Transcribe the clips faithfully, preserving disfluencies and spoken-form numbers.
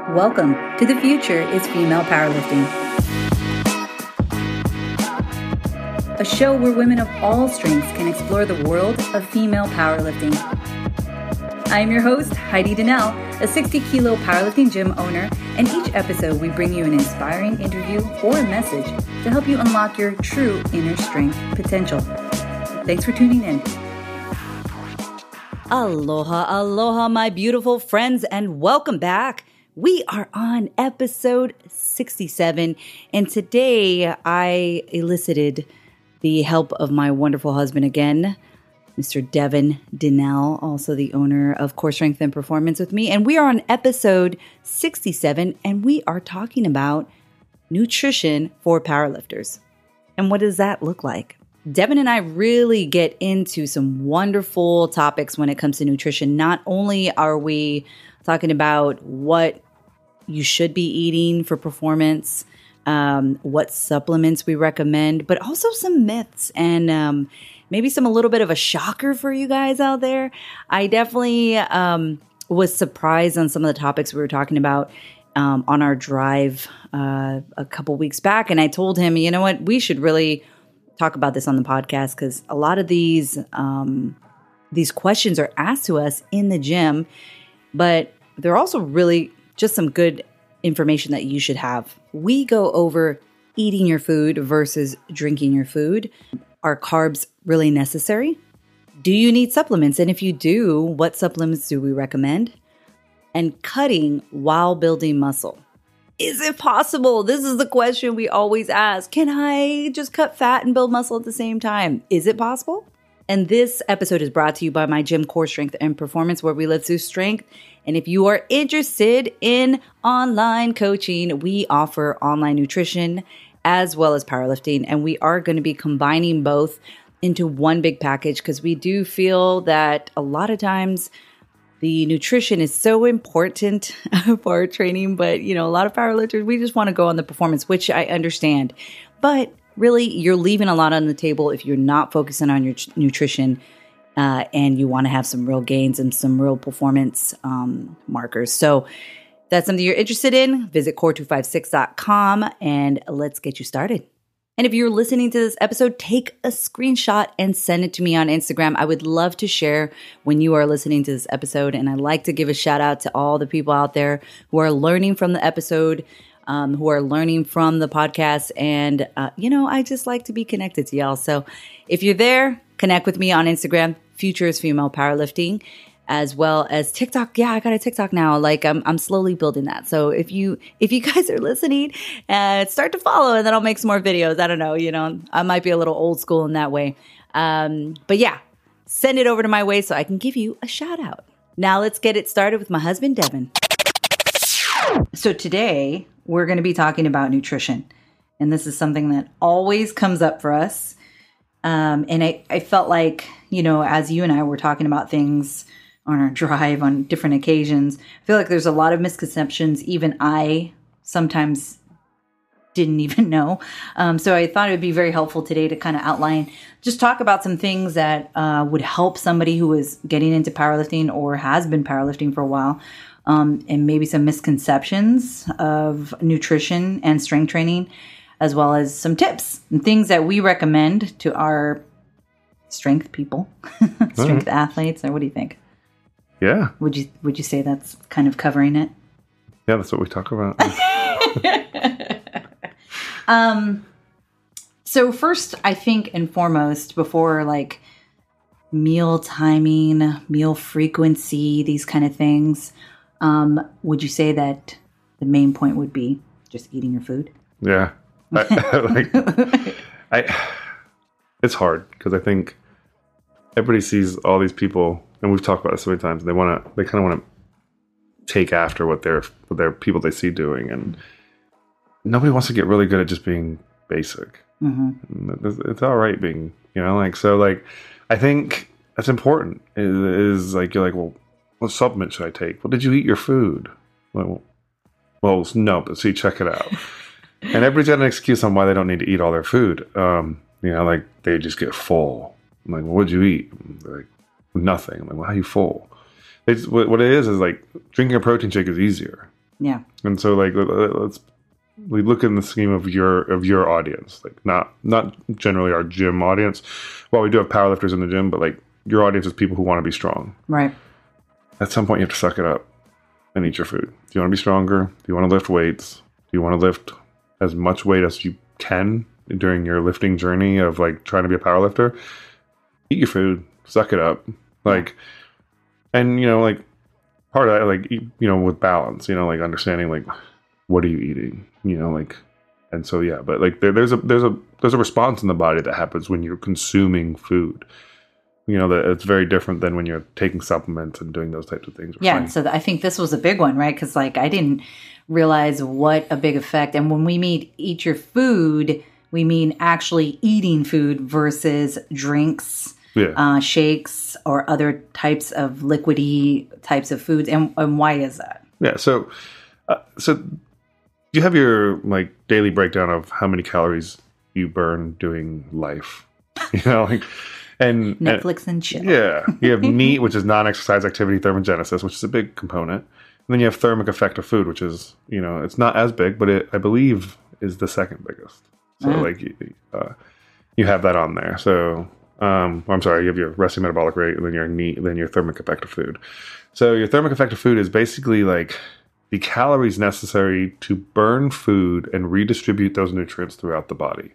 Welcome to The Future is Female Powerlifting, a show where women of all strengths can explore the world of female powerlifting. I am your host, Heidi Donnell, a sixty kilo powerlifting gym owner, and each episode we bring you an inspiring interview or a message to help you unlock your true inner strength potential. Thanks for tuning in. Aloha, aloha, my beautiful friends, and welcome back. We are on episode sixty-seven, and today I elicited the help of my wonderful husband again, Mister Devin Donnell, also the owner of Core Strength and Performance with me, and we are on episode sixty-seven, and we are talking about nutrition for powerlifters. And what does that look like? Devin and I really get into some wonderful topics when it comes to nutrition. Not only are we talking about what you should be eating for performance, um, what supplements we recommend, but also some myths and um, maybe some a little bit of a shocker for you guys out there. I definitely um, was surprised on some of the topics we were talking about um, on our drive uh, a couple weeks back. And I told him, you know what, we should really talk about this on the podcast because a lot of these um, these questions are asked to us in the gym, but they're also really just some good information that you should have. We go over eating your food versus drinking your food. Are carbs really necessary? Do you need supplements? And if you do, what supplements do we recommend? And cutting while building muscle. Is it possible? This is the question we always ask. Can I just cut fat and build muscle at the same time? Is it possible? And this episode is brought to you by my gym, Core Strength and Performance, where we live through strength. And if you are interested in online coaching, we offer online nutrition as well as powerlifting. And we are going to be combining both into one big package because we do feel that a lot of times the nutrition is so important for our training. But, you know, a lot of powerlifters, we just want to go on the performance, which I understand. But really, you're leaving a lot on the table if you're not focusing on your ch- nutrition uh, and you want to have some real gains and some real performance um, markers. So if that's something you're interested in, visit core two five six dot com and let's get you started. And if you're listening to this episode, take a screenshot and send it to me on Instagram. I would love to share when you are listening to this episode. And I'd like to give a shout out to all the people out there who are learning from the episode, Um, who are learning from the podcast. And, uh, you know, I just like to be connected to y'all. So if you're there, connect with me on Instagram, Future is Female Powerlifting, as well as TikTok. Yeah, I got a TikTok now. Like I'm, I'm slowly building that. So if you, if you guys are listening, uh, start to follow and then I'll make some more videos. I don't know, you know, I might be a little old school in that way. Um, but yeah, send it over to my way so I can give you a shout out. Now let's get it started with my husband, Devin. So today we're going to be talking about nutrition. And this is something that always comes up for us. Um, and I, I felt like, you know, as you and I were talking about things on our drive on different occasions, I feel like there's a lot of misconceptions. Even I sometimes didn't even know. Um, so I thought it would be very helpful today to kind of outline, just talk about some things that uh, would help somebody who is getting into powerlifting or has been powerlifting for a while. Um, and maybe some misconceptions of nutrition and strength training, as well as some tips and things that we recommend to our strength people, strength right. athletes. Or what do you think? Yeah. Would you Would you say that's kind of covering it? Yeah, that's what we talk about. um. So first, I think and foremost, before like meal timing, meal frequency, these kind of things. Um, would you say that the main point would be just eating your food? Yeah. I, like, I, it's hard because I think everybody sees all these people, and we've talked about this so many times. They want to, they kind of want to take after what their, what their people they see doing, and nobody wants to get really good at just being basic. Mm-hmm. It's, it's all right being, you know, like so. Like, I think that's important. Is, is like you're like, well. What supplement should I take? Well, did you eat your food? Well, well, no, but see, check it out. And everybody's got an excuse on why they don't need to eat all their food. Um, you know, like they just get full. I'm like, well, what'd you eat? They're like, nothing. I'm like, well, how are you full? It's, what, what it is is like drinking a protein shake is easier. Yeah. And so like let's we look in the scheme of your of your audience, like not not generally our gym audience. Well, we do have powerlifters in the gym, but like your audience is people who want to be strong. Right. At some point, you have to suck it up and eat your food. Do you want to be stronger? Do you want to lift weights? Do you want to lift as much weight as you can during your lifting journey of like trying to be a powerlifter? Eat your food, suck it up, like, and you know, like part of that, like you know, with balance, you know, like understanding like what are you eating, you know, like, and so yeah, but like there, there's a there's a there's a response in the body that happens when you're consuming food. You know, that it's very different than when you're taking supplements and doing those types of things. Yeah, and so I think this was a big one, right? Because like I didn't realize what a big effect. And when we mean eat your food, we mean actually eating food versus drinks, yeah. uh, shakes, or other types of liquidy types of foods. And, and why is that? Yeah, so uh, so you have your like daily breakdown of how many calories you burn doing life, you know, like. And Netflix and, and chill. Yeah. You have NEAT, which is non-exercise activity thermogenesis, which is a big component. And then you have thermic effect of food, which is, you know, it's not as big, but it, I believe, is the second biggest. So, mm. like, you, uh, you have that on there. So, um, I'm sorry, you have your resting metabolic rate, and then your NEAT, then your thermic effect of food. So, your thermic effect of food is basically like the calories necessary to burn food and redistribute those nutrients throughout the body.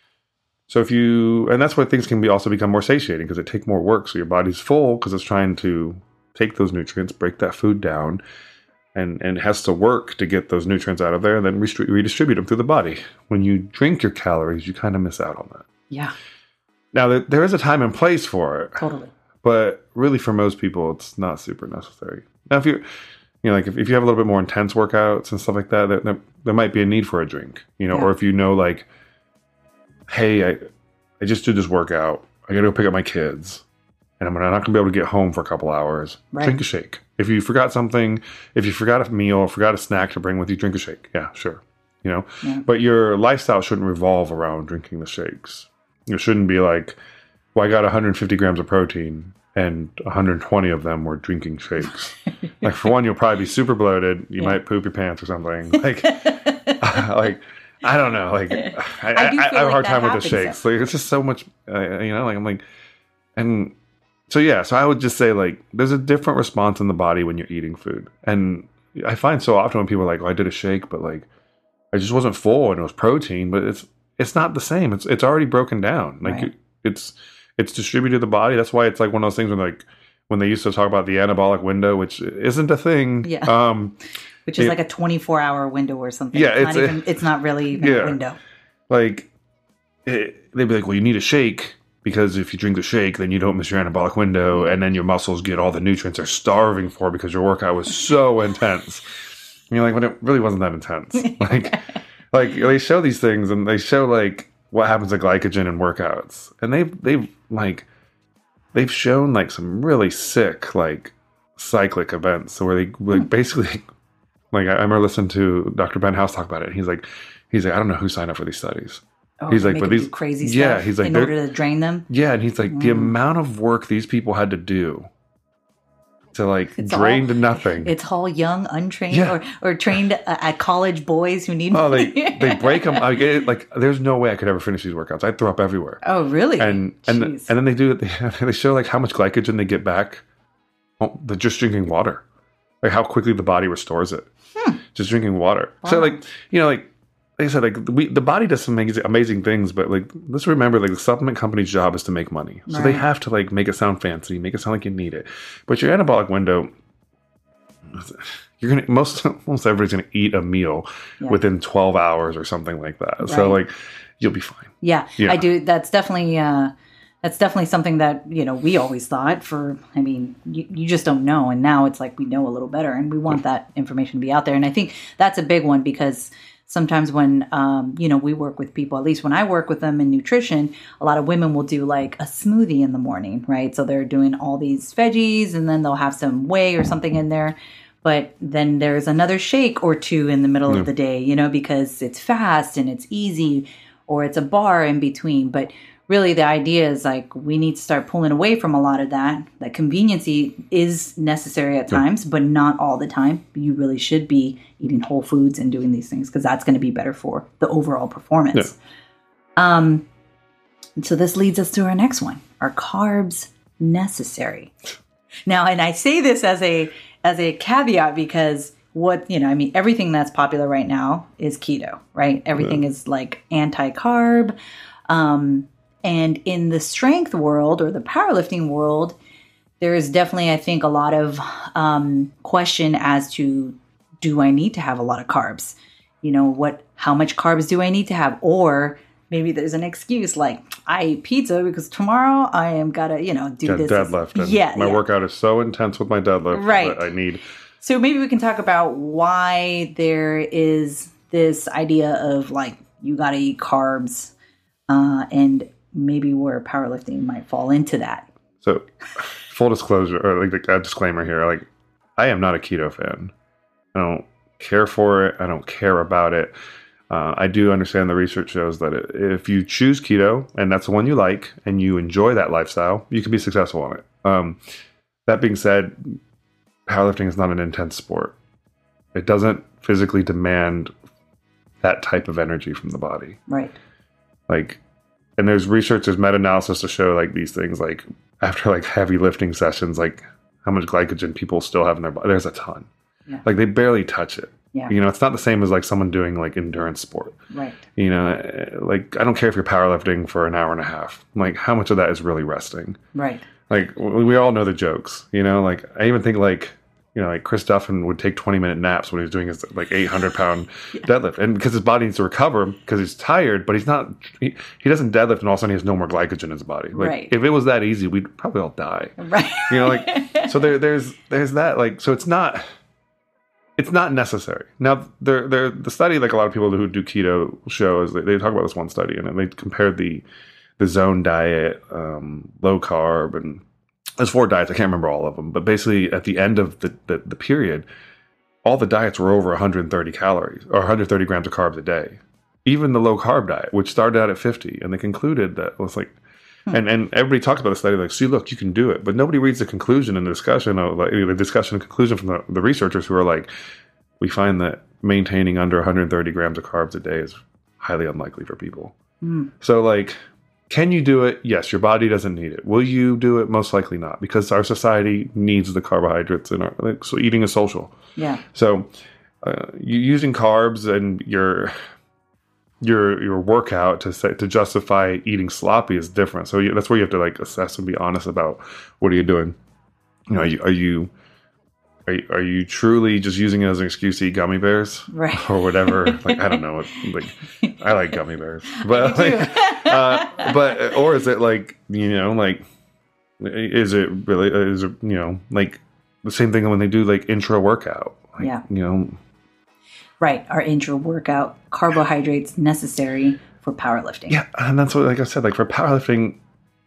So if you, and that's why things can be also become more satiating because it take more work. So your body's full because it's trying to take those nutrients, break that food down, and, and it has to work to get those nutrients out of there and then restri- redistribute them through the body. When you drink your calories, you kind of miss out on that. Yeah. Now, there, there is a time and place for it. Totally. But really for most people, it's not super necessary. Now, if you, you know, like if, if you have a little bit more intense workouts and stuff like that, there, there, there might be a need for a drink, you know, yeah. Or if you know, like, hey, I, I just did this workout. I got to go pick up my kids, and I'm not going to be able to get home for a couple hours. Right. Drink a shake. If you forgot something, if you forgot a meal, forgot a snack to bring with you, drink a shake. Yeah, sure. You know, yeah. But your lifestyle shouldn't revolve around drinking the shakes. It shouldn't be like, well, I got one hundred fifty grams of protein, and one hundred twenty of them were drinking shakes. Like, for one, you'll probably be super bloated. You yeah. might poop your pants or something. Like, like. I don't know. Like, I, I, I, I have a hard like time with the shakes. So. Like, it's just so much, uh, you know, like, I'm like, and so, yeah. So I would just say, like, there's a different response in the body when you're eating food. And I find so often when people are like, oh, I did a shake, but like, I just wasn't full and it was protein, but it's, it's not the same. It's, it's already broken down. Like, right. it, it's, it's distributed to the body. That's why it's like one of those things when like, when they used to talk about the anabolic window, which isn't a thing. Yeah. Um, Which is it, like a twenty-four hour window or something. Yeah, it's, it's not, a, even, it's not really even yeah. a window. Like, it, they'd be like, well, you need a shake because if you drink the shake, then you don't miss your anabolic window, and then your muscles get all the nutrients they're starving for because your workout was so intense. And you're like, well, it really wasn't that intense. Like, like they show these things, and they show like what happens to glycogen in workouts, and they've they've like they've shown like some really sick like cyclic events where they like hmm. basically. Like, I remember listening to Doctor Ben House talk about it. And he's like, he's like, I don't know who signed up for these studies. Oh, he's like, but these crazy stuff. Yeah, he's like, in order to drain them. Yeah, and he's like, mm. the amount of work these people had to do to like it's drain all, to nothing. It's all young, untrained, yeah. or or trained uh, at college boys who need. Oh, they they break them. I get it. Like, there's no way I could ever finish these workouts. I'd throw up everywhere. Oh, really? And and and then they do it. They, they show like how much glycogen they get back. Oh, they're just drinking water. Like how quickly the body restores it. Hmm. Just drinking water. Wow. So like, you know, like, like I said, like we, the body does some amazing, amazing things, but like, let's remember like the supplement company's job is to make money. So right. they have to like make it sound fancy, make it sound like you need it. But your anabolic window, you're going to, most, almost everybody's going to eat a meal yeah. within twelve hours or something like that. Right. So like, you'll be fine. Yeah, yeah. I do. That's definitely, uh, That's definitely something that, you know, we always thought for, I mean, you, you just don't know. And now it's like we know a little better and we want that information to be out there. And I think that's a big one because sometimes when, um, you know, we work with people, at least when I work with them in nutrition, a lot of women will do like a smoothie in the morning, right? So they're doing all these veggies and then they'll have some whey or something in there. But then there's another shake or two in the middle yeah. of the day, you know, because it's fast and it's easy or it's a bar in between. But really the idea is like we need to start pulling away from a lot of that. That conveniency is necessary at times, but not all the time. You really should be eating whole foods and doing these things because that's going to be better for the overall performance. Yeah. Um, and so this leads us to our next one. Are carbs necessary? Now, and I say this as a as a caveat because what, you know, I mean, everything that's popular right now is keto, right? Everything yeah. is like anti-carb. Um, and in the strength world or the powerlifting world, there is definitely, I think, a lot of um, question as to, do I need to have a lot of carbs? You know, what, how much carbs do I need to have? Or maybe there's an excuse like, I eat pizza because tomorrow I am gotta, you know, do Got this. Deadlift. And yeah. My yeah. workout is so intense with my deadlift right. that I need. So maybe we can talk about why there is this idea of like, you gotta eat carbs uh, and maybe where powerlifting might fall into that. So full disclosure, or like a disclaimer here, like I am not a keto fan. I don't care for it. I don't care about it. Uh, I do understand the research shows that it, if you choose keto and that's the one you like and you enjoy that lifestyle, you can be successful on it. Um, that being said, powerlifting is not an intense sport. It doesn't physically demand that type of energy from the body. Right. Like, and there's research, there's meta-analysis to show like these things, like after like heavy lifting sessions, like how much glycogen people still have in their body. There's a ton. Yeah. Like they barely touch it. Yeah. You know, it's not the same as like someone doing like endurance sport. Right. You know, like I don't care if you're powerlifting for an hour and a half. Like how much of that is really resting? Right. Like we all know the jokes, you know, like I even think like, you know, like Chris Duffin would take twenty minute naps when he was doing his like eight hundred pound yeah. deadlift. And because his body needs to recover because he's tired, but he's not, he, he doesn't deadlift and all of a sudden he has no more glycogen in his body. Like right. if it was that easy, we'd probably all die. Right. You know, like, so there, there's, there's that, like, so it's not, it's not necessary. Now, they're, they're, the study, like a lot of people who do keto show is they, they talk about this one study and they compared the, the zone diet, um, low carb, and there's four diets. I can't remember all of them, but basically at the end of the, the, the period, all the diets were over one hundred thirty calories or one hundred thirty grams of carbs a day. Even the low carb diet, which started out at fifty, and they concluded that it was like, hmm. and, and everybody talks about the study like, see, look, you can do it, but nobody reads the conclusion and the discussion of like the discussion and conclusion from the, the researchers who are like, we find that maintaining under one hundred thirty grams of carbs a day is highly unlikely for people. Hmm. So like, can you do it? Yes, your body doesn't need it. Will you do it? Most likely not, because our society needs the carbohydrates in our, like, so eating is social. Yeah. So uh, you using carbs and your your your workout to say, to justify eating sloppy is different. So you, that's where you have to like assess and be honest about what are you doing. You know, are you are you are you, are you truly just using it as an excuse to eat gummy bears, right, or whatever? Like I don't know. Like I like gummy bears, but like, uh, but or is it like you know like is it really is it you know like the same thing when they do like intra workout? Like, yeah, you know. Right, our intra workout carbohydrates necessary for powerlifting. Yeah, and that's what, like I said, like for powerlifting,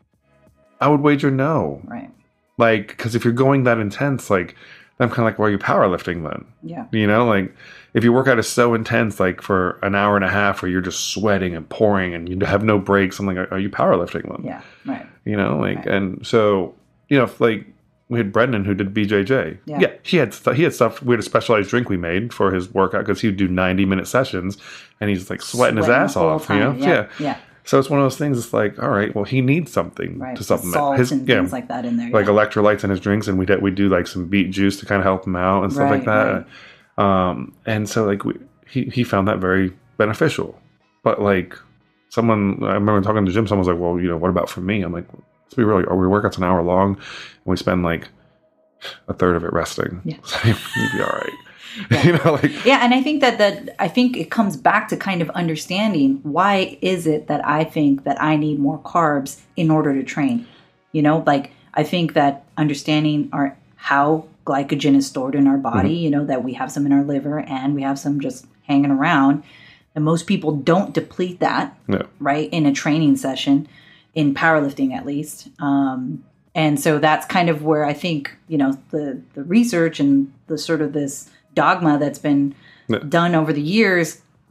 I would wager no. Right. Like, because if you're going that intense, like, I'm kind of like, why are you powerlifting then? Yeah. You know, like, if your workout is so intense, like for an hour and a half where you're just sweating and pouring and you have no breaks, I'm like, are you powerlifting then? Yeah, right. You know, like, right. and so, you know, if, like, we had Brendan who did B J J. Yeah, yeah he had st- he had stuff. We had a specialized drink we made for his workout because he would do ninety minute sessions, and he's like sweating, sweating his ass off. Time. You know, yeah. yeah, yeah. So it's one of those things. It's like, all right, well, he needs something right. to supplement Salt his and yeah, things like that in there, like yeah. electrolytes in his drinks, and we did we do like some beet juice to kind of help him out and stuff right, like that. Right. Um, and so like we, he he found that very beneficial. But like someone, I remember talking to Jim. Someone was like, well, you know, what about for me? I'm like, let's be real. Our workout's an hour long, and we spend like a third of it resting. Yeah. So you'd be all right. Yeah. You know, like yeah, and I think that that I think it comes back to kind of understanding why is it that I think that I need more carbs in order to train. You know, like I think that understanding our how glycogen is stored in our body, mm-hmm. you know, that we have some in our liver and we have some just hanging around. And most people don't deplete that, no. right, in a training session, in powerlifting at least. Um And so that's kind of where I think, you know, the, the research and the sort of this dogma that's been yeah. done over the years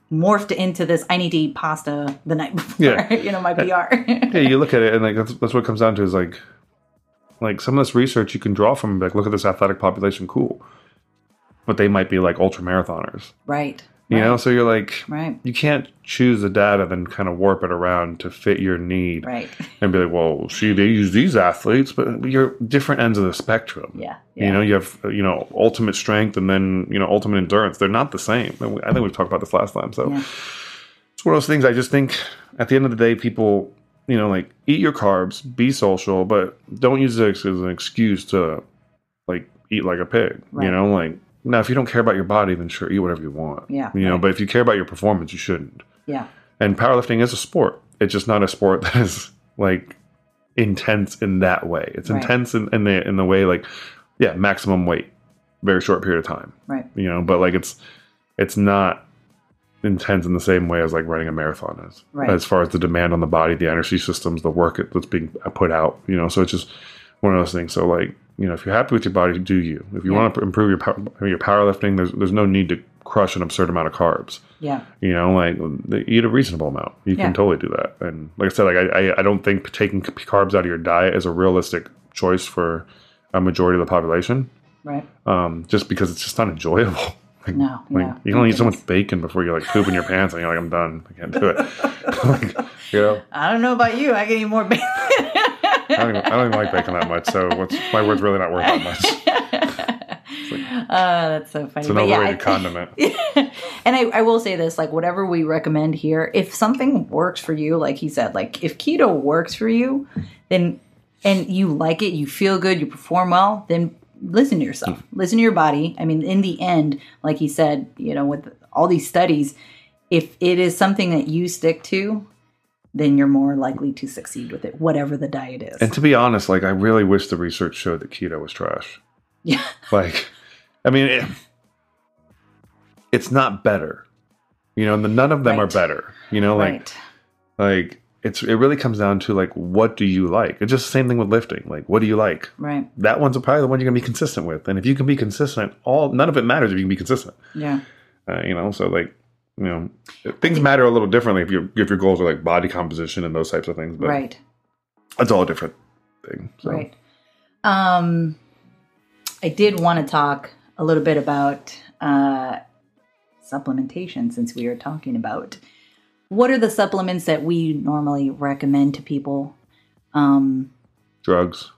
morphed into this, I need to eat pasta the night before, Yeah. you know, my P R. Yeah, you look at it and like that's, that's what it comes down to is like, like some of this research you can draw from, like, look at this athletic population, cool. But they might be like ultra marathoners. Right. You right. know, so you're like, right. you can't choose the data then kind of warp it around to fit your need. Right. And be like, well, see, they use these athletes, but you're different ends of the spectrum. Yeah. yeah. You know, you have, you know, ultimate strength and then, you know, ultimate endurance. They're not the same. I think we've talked about this last time. So yeah. it's one of those things. I just think at the end of the day, people, you know, like, eat your carbs, be social, but don't use it as an excuse to, like, eat like a pig. Right. You know, like, now, if you don't care about your body, then sure, eat whatever you want. Yeah. You know, right. but if you care about your performance, you shouldn't. Yeah. And powerlifting is a sport. It's just not a sport that is, like, intense in that way. It's right. intense in, in the in the way, like, yeah, maximum weight, very short period of time. Right. You know, but, like, it's it's not intense in the same way as, like, running a marathon is. Right. As far as the demand on the body, the energy systems, the work that's being put out. You know, so it's just one of those things. So, like, you know, if you're happy with your body, do you. If you yeah. want to improve your power, your powerlifting, there's there's no need to crush an absurd amount of carbs. Yeah. You know, like, eat a reasonable amount. You yeah. can totally do that. And like I said, like I, I I don't think taking carbs out of your diet is a realistic choice for a majority of the population. Right. Um, just because it's just not enjoyable. Like, no. Like, yeah. you can only eat so much bacon before you like poop in your pants and you're like, I'm done. I can't do it. Like, you know. I don't know about you. I can eat more bacon. I don't, even, I don't even like bacon that much, so what's, my word's really not worth that much. Like, uh, that's so funny. It's an but overrated yeah, I, condiment. And I, I will say this, like, whatever we recommend here, if something works for you, like he said, like, if keto works for you, then, and you like it, you feel good, you perform well, then listen to yourself. Listen to your body. I mean, in the end, like he said, you know, with all these studies, if it is something that you stick to, then you're more likely to succeed with it, whatever the diet is. And to be honest, like, I really wish the research showed that keto was trash. Yeah. Like, I mean, it, it's not better. You know, none of them right. are better. You know, like, right. like it's it really comes down to, like, what do you like? It's just the same thing with lifting. Like, what do you like? Right. That one's probably the one you're gonna be consistent with. And if you can be consistent, all none of it matters if you can be consistent. Yeah. Uh, you know, so like. You know, things matter a little differently if your if your goals are like body composition and those types of things. But right. That's all a different thing. So. Right. Um, I did want to talk a little bit about uh, supplementation, since we are talking about what are the supplements that we normally recommend to people. Um, Drugs.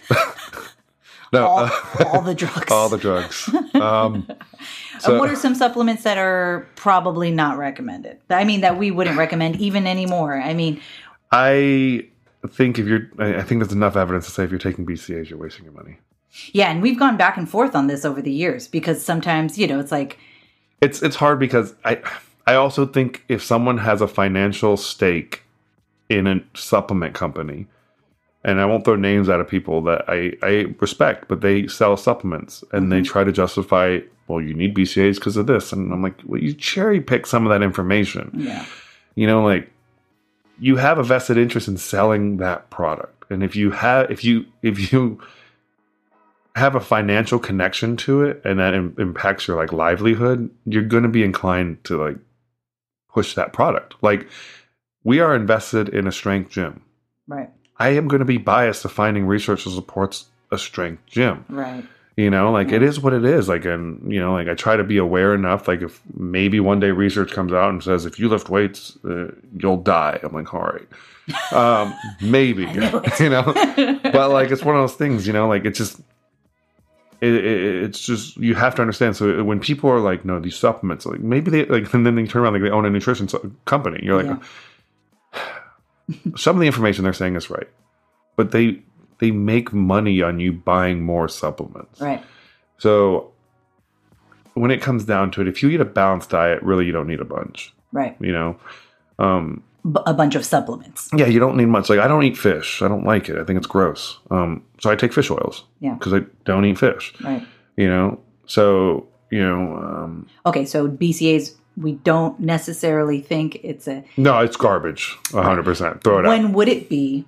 No, all, uh, all the drugs. all the drugs. Um, so, and what are some supplements that are probably not recommended? I mean, that we wouldn't recommend even anymore. I mean, I think if you're, I think there's enough evidence to say if you're taking B C A As, you're wasting your money. Yeah, and we've gone back and forth on this over the years because sometimes, you know, it's like it's it's hard because I I also think if someone has a financial stake in a supplement company. And I won't throw names out of people that I, I respect, but they sell supplements and mm-hmm. they try to justify, well, you need B C A As because of this. And I'm like, well, you cherry pick some of that information. Yeah. You know, like, you have a vested interest in selling that product. And if you have, if you, if you have a financial connection to it and that im- impacts your like livelihood, you're going to be inclined to like push that product. Like, we are invested in a strength gym. Right. I am going to be biased to finding research that supports a strength gym. Right. You know, like, yeah. it is what it is. Like, and, you know, like, I try to be aware enough. Like, if maybe one day research comes out and says, if you lift weights, uh, you'll die. I'm like, all right. Um, maybe, you know, but like, it's one of those things, you know, like, it's just, it, it, it's just, you have to understand. So when people are like, no, these supplements, like, maybe they, like, and then they turn around, like, they own a nutrition company. You're like, yeah. some of the information they're saying is right, but they they make money on you buying more supplements. Right. So when it comes down to it, if you eat a balanced diet, really you don't need a bunch. Right. You know, um, B- a bunch of supplements. Yeah, you don't need much. Like, I don't eat fish. I don't like it. I think it's gross. Um, so I take fish oils. Yeah. Because I don't eat fish. Right. You know. So you know. Um, okay, so B C A As. We don't necessarily think it's a... No, it's garbage. one hundred percent. Throw it when out. When would it be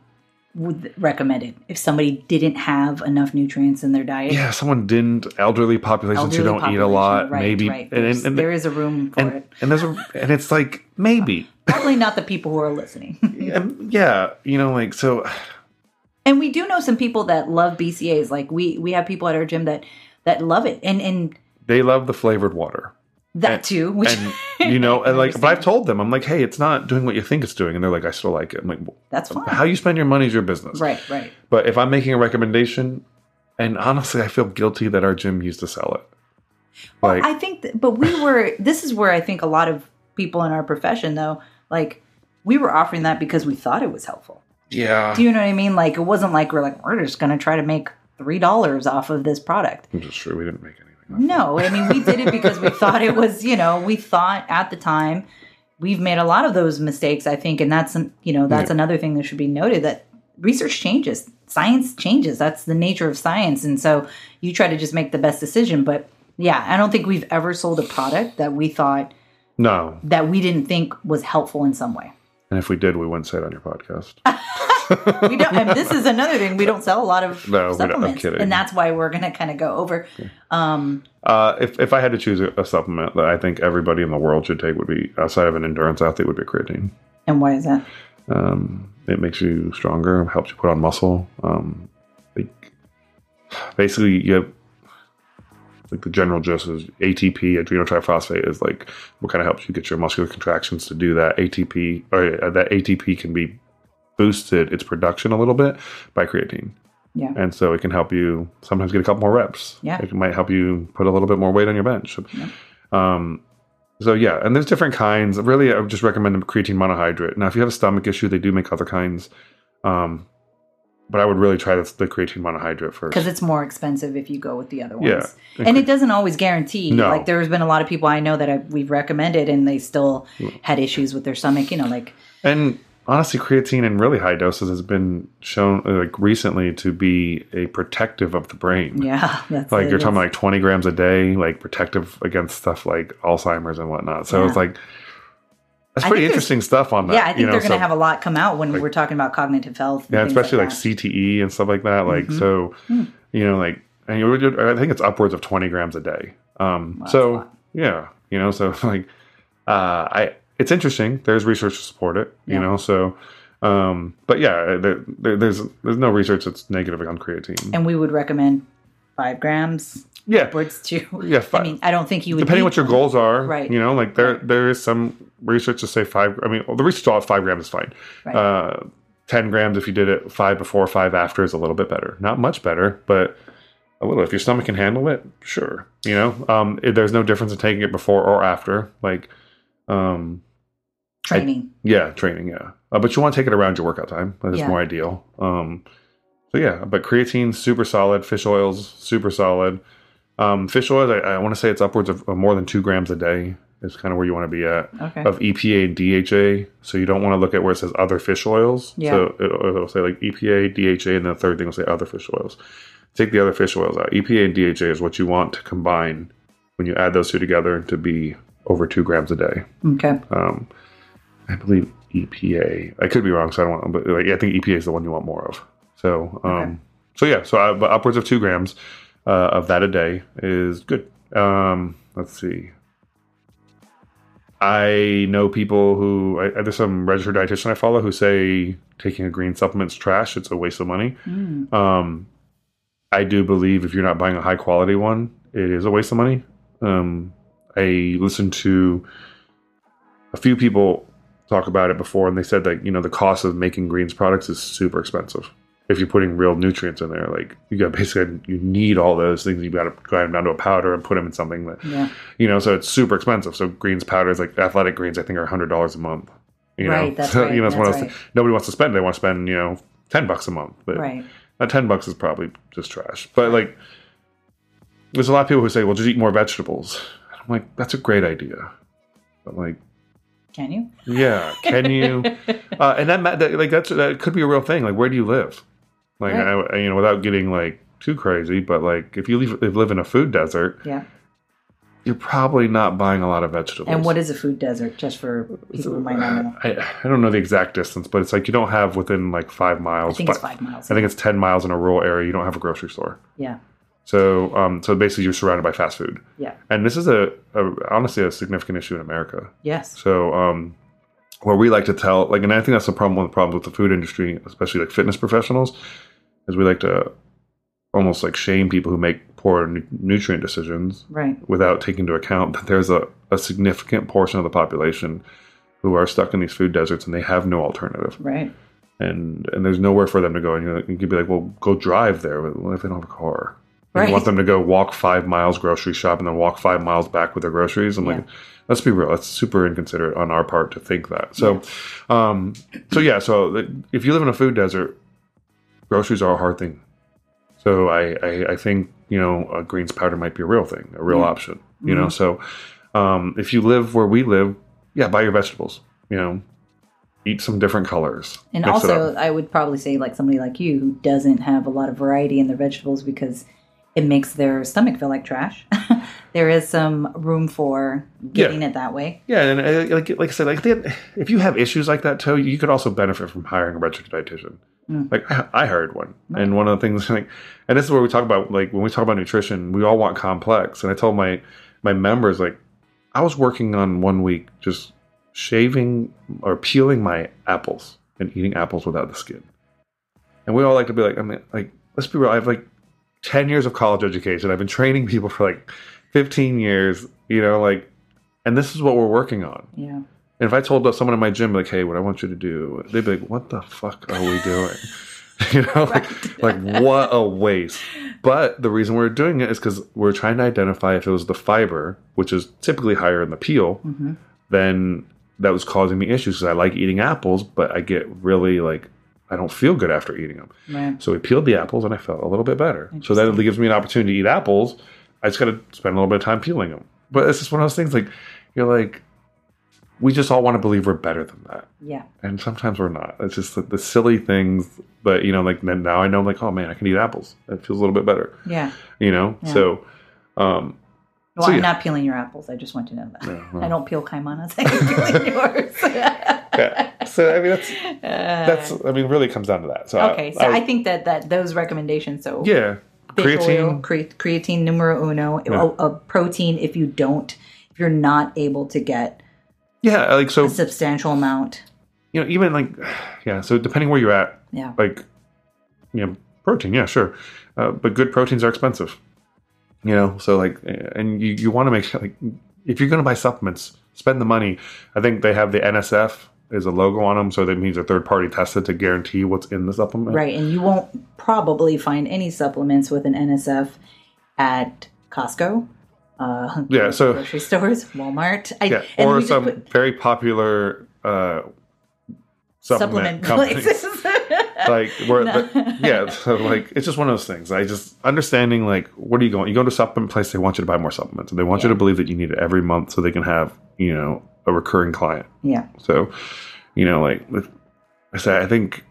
would recommend it if somebody didn't have enough nutrients in their diet. Yeah, someone didn't, elderly populations who Elderly don't eat a lot, right, maybe. Right. And, There's- and, there is a room for and, it. and there's a, and it's like, maybe. Probably not the people who are listening. Um, yeah, you know, like, so. And we do know some people that love B C As. Like we we have people at our gym that that love it, and and They love the flavored water. that and, too. Which And, you know, and like, but I've understand. told them, I'm like, hey, it's not doing what you think it's doing. And they're like, I still like it. I'm like, well, That's fine. how you spend your money is your business. Right, right. But if I'm making a recommendation, and honestly, I feel guilty that our gym used to sell it. Like, I think, that, but we were. This is where I think a lot of people in our profession, though, like we were offering that because we thought it was helpful. yeah. Do you know what I mean? Like it wasn't like we're like we're just going to try to make three dollars off of this product. Which is true. We didn't make anything. No, I mean, we did it because we thought it was, you know, we thought at the time we've made a lot of those mistakes, I think. And that's, you know, that's Yeah. another thing that should be noted, that research changes, science changes. That's the nature of science. And so you try to just make the best decision. But yeah, I don't think we've ever sold a product that we thought No. that we didn't think was helpful in some way. And if we did, we wouldn't say it on your podcast. We don't, and this is another thing. We don't sell a lot of No, we don't. I'm supplements. kidding. And that's why we're going to kind of go over. Um, Uh, if, if I had to choose a, a supplement that I think everybody in the world should take would be, outside of an endurance athlete, would be creatine. and why is that? Um, it makes you stronger, helps you put on muscle. Um, like, basically, you have, like the general gist is A T P, adrenal triphosphate, is like what kind of helps you get your muscular contractions to do that. A T P, or uh, that A T P can be boosted, its production a little bit by creatine. Yeah. And so it can help you sometimes get a couple more reps. Yeah. It might help you put a little bit more weight on your bench. Yeah. Um, so yeah, and there's different kinds. Really, I would just recommend the creatine monohydrate. Now, if you have a stomach issue, they do make other kinds. Um, but I would really try the, the creatine monohydrate first. Because it's more expensive if you go with the other ones. Yeah. And it doesn't always guarantee. No. Like there's been a lot of people I know that I, we've recommended and they still had issues with their stomach, you know, like. And honestly, creatine in really high doses has been shown, uh, like recently, to be a protective of the brain. Yeah. That's Like it. you're talking It's- about like twenty grams a day, like protective against stuff like Alzheimer's and whatnot. So Yeah. it's like, that's I pretty think interesting stuff on that. Yeah, I think you know, they're going to so- have a lot come out when like- we're talking about cognitive health. and Yeah, things especially like, that. C T E and stuff like that. Like, Mhm. so, Hmm. you know, like, and you would- I think it's upwards of twenty grams a day. Um, Wow, that's a so, lot. yeah, you know, so like, uh, I, it's interesting. There's research to support it, you Yeah. know, so, um, but yeah, there, there, there's, there's no research that's negative on creatine. And we would recommend five grams yeah. upwards too. Yeah. I Fi- mean, I don't think you would. depending need what your them. goals are, Right. you know, like there, Right. there is some research to say five, I mean, well, the research all at five grams is fine. Right. Uh, ten grams, if you did it five before, five after, is a little bit better. Not much better, but a little. If your stomach can handle it, sure. You know, um, it, there's no difference in taking it before or after. Like, um, Training. yeah, training, yeah. Uh, but you want to take it around your workout time. That is Yeah. more ideal. Um, so yeah, but creatine, super solid. Fish oils, super solid. Um, fish oils, I, I want to say it's upwards of, of more than two grams a day. Is kind of where you want to be at. Okay. Of E P A and D H A. So you don't want to look at where it says other fish oils. Yeah. So it'll, it'll say like E P A, D H A, and then the third thing will say other fish oils. Take the other fish oils out. E P A and D H A is what you want to combine when you add those two together to be over two grams a day. Okay. Um, I believe E P A. I could be wrong, so I don't want. But like, I think E P A is the one you want more of. So, um, Okay. so yeah. So, uh, but upwards of two grams uh, of that a day is good. Um, let's see. I know people who I, there's some registered dietitian I follow who say taking a green supplement's trash. It's a waste of money. Mm. Um, I do believe if you're not buying a high quality one, it is a waste of money. Um, I listened to a few people talk about it before, and they said that, you know, the cost of making greens products is super expensive. If you're putting real nutrients in there, like you got basically, you need all those things. You got to grind them down to a powder and put them in something that, Yeah. you know, so it's super expensive. So greens powders, like athletic greens, I think are a hundred dollars a month. You know, Right, that's so, right, you know, it's one of that's those things nobody wants to spend. They want to spend, you know, ten bucks a month, but Right. that ten bucks is probably just trash. But like, there's a lot of people who say, well, just eat more vegetables. And I'm like, that's a great idea. But like, Can you? yeah, can you? uh, and that, ma- that, like, that's, that could be a real thing. Like, where do you live? Like, Right. I, you know, without getting like too crazy, but like, if you live, if live in a food desert, Yeah. you're probably not buying a lot of vegetables. And what is a food desert, just for people who might not know? I, I don't know the exact distance, but it's like you don't have within like five miles. I think it's five miles. I think it's ten miles in a rural area. You don't have a grocery store. Yeah. So, um, so basically, you're surrounded by fast food. Yeah. And this is a, a honestly a significant issue in America. Yes. So, um, where we like to tell, like, and I think that's the problem. One of the problems with the food industry, especially like fitness professionals, is we like to almost like shame people who make poor nu- nutrient decisions, right, without taking into account that there's a, a significant portion of the population who are stuck in these food deserts and they have no alternative. Right. And and there's nowhere for them to go. And you, you could be like, well, go drive there. But what if they don't have a car? Right. You want them to go walk five miles grocery shop and then walk five miles back with their groceries. I'm yeah. like, let's be real. That's super inconsiderate on our part to think that. So, yeah. um, so yeah. So if you live in a food desert, groceries are a hard thing. So I, I, I think, you know, a greens powder might be a real thing, a real yeah. option, you mm-hmm. know? So um, if you live where we live, yeah, buy your vegetables, you know, eat some different colors. And also I would probably say like somebody like you who doesn't have a lot of variety in their vegetables because it makes their stomach feel like trash. There is some room for getting yeah. it that way. Yeah, and uh, like like I said, like if you have issues like that too, you could also benefit from hiring a registered dietitian. Mm. Like I, I hired one, right. and one of the things like, and this is where we talk about like when we talk about nutrition, we all want complex. And I told my my members like, I was working on one week just shaving or peeling my apples and eating apples without the skin. And we all like to be like, I mean, like let's be real. I have like ten years of college education. I've been training people for like fifteen years, you know, like, and this is what we're working on. Yeah. And if I told someone in my gym, like, hey, what I want you to do, they'd be like, what the fuck are we doing? You know, right. like, like what a waste. But the reason we're doing it is because we're trying to identify if it was the fiber, which is typically higher in the peel, mm-hmm. then that was causing me issues because I like eating apples, but I get really like, I don't feel good after eating them. Right. So we peeled the apples and I felt a little bit better. So that gives me an opportunity to eat apples. I just got to spend a little bit of time peeling them. But it's just one of those things like, you're like, we just all want to believe we're better than that. Yeah. And sometimes we're not. It's just the, the silly things. But, you know, like then now I know like, oh man, I can eat apples. It feels a little bit better. Yeah. You know? Yeah. So, um, well, so, I'm yeah. not peeling your apples. I just want to know that. Yeah, well. I don't peel kaimanas. I'm peeling yours. Yeah. So, I mean, that's, that's, I mean, really comes down to that. So, okay. I, so I, I think that, that those recommendations, so. Yeah. Creatine. Oil, cre- creatine numero uno, yeah. a, a protein if you don't, if you're not able to get yeah, like so a substantial amount. You know, even like, yeah, so depending where you're at, yeah, like, you know, protein, yeah, sure. Uh, but good proteins are expensive, you know, so like, and you, you want to make sure, like, if you're going to buy supplements, spend the money. I think they have the N S F is a logo on them, so that means they're third party tested to guarantee what's in the supplement. Right, and you won't probably find any supplements with an N S F at Costco. Uh, yeah, so grocery stores, Walmart. I, yeah, or some put, very popular uh, supplement, supplement companies. like, we're, no. the, yeah, so like it's just one of those things. I just understanding like, what are you going? You go to a supplement place, they want you to buy more supplements, and they want yeah. you to believe that you need it every month so they can have, you know, a recurring client. Yeah. So, you know, like I said, I think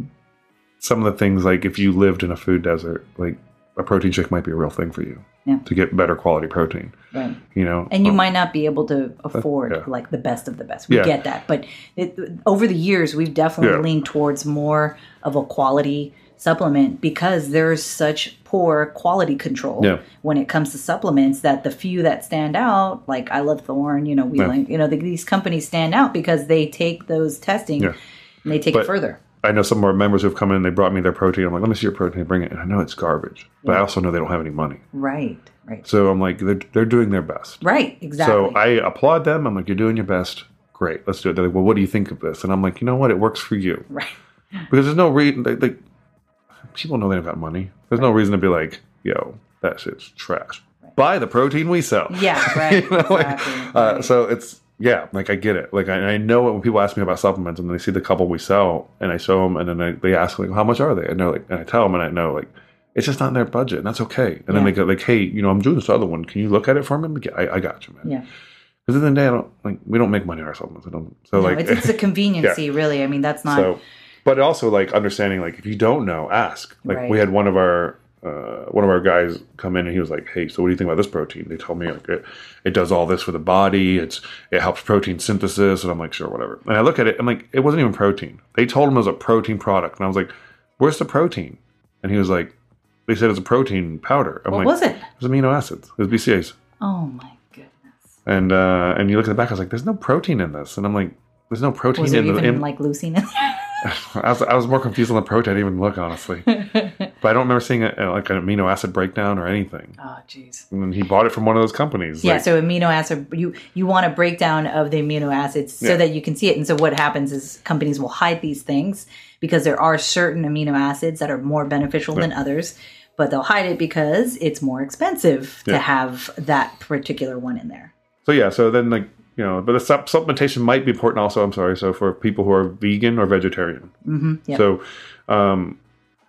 some of the things, like if you lived in a food desert, like a protein shake might be a real thing for you. Yeah. To get better quality protein. Right. You know. And you um, might not be able to afford uh, yeah. like the best of the best. We yeah. get that. But it, over the years, we've definitely yeah. leaned towards more of a quality supplement because there's such poor quality control yeah. when it comes to supplements that the few that stand out, like I Love Thorne, you know, we yeah. like, you know, the, these companies stand out because they take those testing yeah. and they take but, it further. I know some of our members who have come in, they brought me their protein. I'm like, let me see your protein. They bring it. And I know it's garbage. But yeah. I also know they don't have any money. Right, right. So I'm like, they're, they're doing their best. Right, exactly. So I applaud them. I'm like, you're doing your best. Great, let's do it. They're like, well, what do you think of this? And I'm like, you know what? It works for you. Right. Because there's no reason. They, they, people know they don't got money. There's right. no reason to be like, yo, that shit's trash. Right. Buy the protein we sell. Yeah, right. you know, exactly. like, uh, right. So it's, yeah, like I get it. Like I, I know it when people ask me about supplements and they see the couple we sell and I show them and then I, they ask like, how much are they? And they're like, and I tell them and I know like, it's just not in their budget and that's okay. And yeah. then they go like, hey, you know, I'm doing this other one. Can you look at it for me? Like, I, I got you, man. Yeah. Because at the end of the day, I don't like we don't make money on our supplements. I don't. So no, like it's, it's a conveniency, yeah. really. I mean, that's not. So, but also like understanding like if you don't know, ask. Like right. we had one of our uh, one of our guys come in and he was like, "Hey, so what do you think about this protein?" They told me like it, it does all this for the body. It's it helps protein synthesis, and I'm like, sure, whatever. And I look at it, I'm like, it wasn't even protein. They told him it was a protein product, and I was like, where's the protein? And he was like, they said it's a protein powder. I'm what like, was it? It was amino acids. It was B C As. Oh my goodness. And uh, and you look at the back, I was like, there's no protein in this, and I'm like, there's no protein was there in even the in, like leucine in there? I was I was more confused on the protein. I didn't even look, honestly. But I don't remember seeing a, like an amino acid breakdown or anything. Oh, jeez. And he bought it from one of those companies. Yeah, like, so amino acid, you, you want a breakdown of the amino acids so Yeah. that you can see it. And so what happens is companies will hide these things because there are certain amino acids that are more beneficial than others, but they'll hide it because it's more expensive Yeah. to have that particular one in there. So yeah, so then like, you know, but the sup- supplementation might be important also, I'm sorry, so for people who are vegan or vegetarian. Mm-hmm. Yep. So um,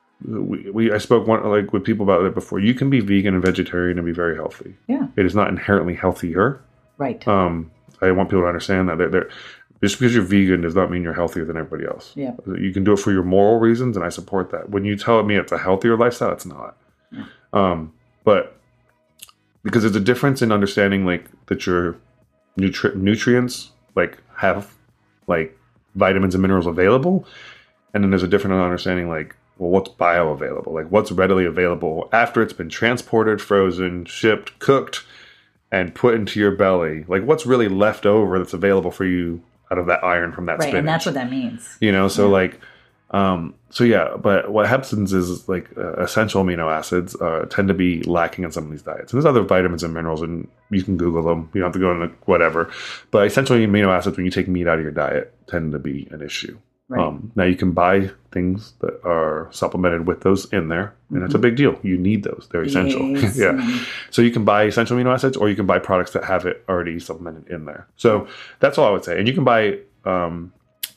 we, we I spoke one, like with people about it before. You can be vegan and vegetarian and be very healthy. Yeah. It is not inherently healthier. Right. Um, I want people to understand that they're, they're, just because you're vegan does not mean you're healthier than everybody else. Yeah. You can do it for your moral reasons, and I support that. When you tell me it's a healthier lifestyle, it's not. Yeah. Um, but because there's a difference in understanding like that your nutri- nutrients like have like vitamins and minerals available, and then there's a different understanding like, well, what's bioavailable, like what's readily available after it's been transported, frozen, shipped, cooked, and put into your belly. Like what's really left over that's available for you out of that iron from that Right, spinach. and that's what that means. You know, so Yeah. like, um, so yeah, but what happens is like uh, essential amino acids uh, tend to be lacking in some of these diets. And there's other vitamins and minerals, and you can Google them. You don't have to go into whatever. But essential amino acids, when you take meat out of your diet, tend to be an issue. Right. Um, now you can buy things that are supplemented with those in there, and it's a big deal. You need those; they're essential. Yes. Yeah. So you can buy essential amino acids, or you can buy products that have it already supplemented in there. So that's all I would say. And you can buy um,